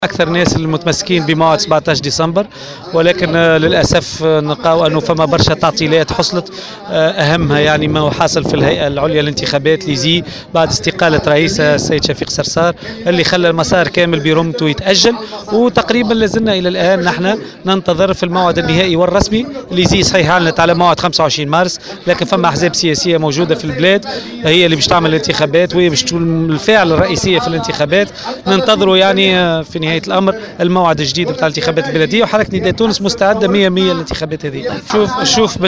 أكثر ناس المتمسكين بموعد 17 ديسمبر، ولكن للأسف نلقاو أنه فما برشا تعطيلات حصلت، أهمها يعني ما هو حاصل في الهيئة العليا للانتخابات ليزي بعد استقالة رئيسها السيد شفيق صرصار اللي خلى المسار كامل برمته يتأجل، وتقريبا لازلنا إلى الآن نحن ننتظر في الموعد النهائي والرسمي. ليزي صحيح أعلنت على موعد 25 مارس، لكن فما أحزاب سياسية موجودة في البلاد هي اللي باش تعمل الانتخابات وهي باش تكون الفاعل الرئيسية في الانتخابات. ننتظروا يعني في نهاية الأمر الموعد الجديد بتاع الانتخابات البلدية، وحركة نداء تونس مستعدة 100% للانتخابات هذه. شوف